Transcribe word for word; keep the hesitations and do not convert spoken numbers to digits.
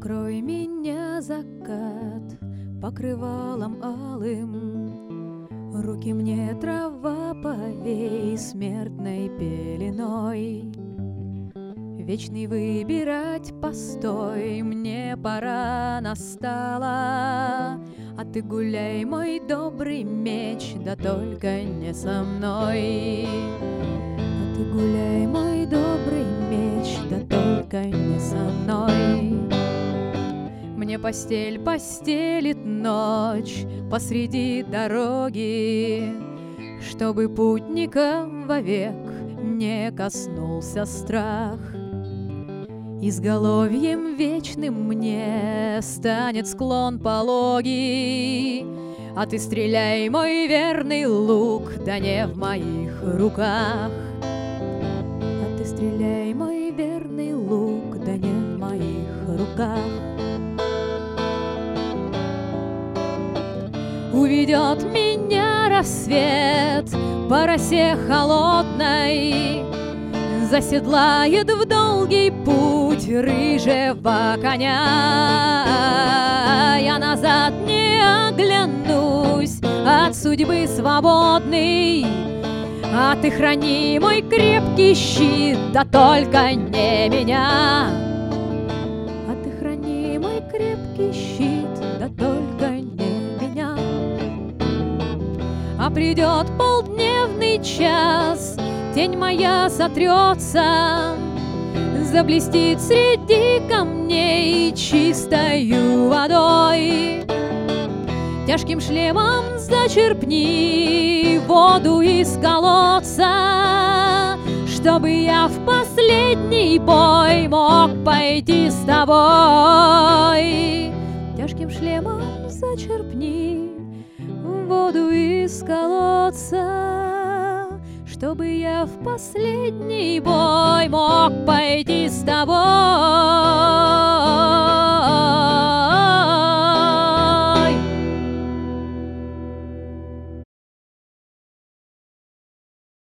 Покрой меня, закат, покрывалом алым, руки мне трава повей смертной пеленой. Вечный выбирать постой мне пора настала, а ты гуляй, мой добрый меч, да только не со мной. А ты гуляй, мой добрый меч, да только не со мной. Мне постель постелит ночь посреди дороги, чтобы путника вовек не коснулся страх. Изголовьем вечным мне станет склон пологий, а ты стреляй, мой верный лук, да не в моих руках. А ты стреляй, мой верный лук, да не в моих руках. Уведет меня рассвет по росе холодной, заседлает в долгий путь рыжего коня. Я назад не оглянусь от судьбы свободный, а ты храни мой крепкий щит, да только не меня. А ты храни мой крепкий щит, да только не меня. А придет полдневный час, тень моя сотрется, заблестит среди камней чистою водой. Тяжким шлемом зачерпни воду из колодца, чтобы я в последний бой мог пойти с тобой. Тяжким шлемом зачерпни воду из колодца, чтобы я в последний бой мог пойти с тобой.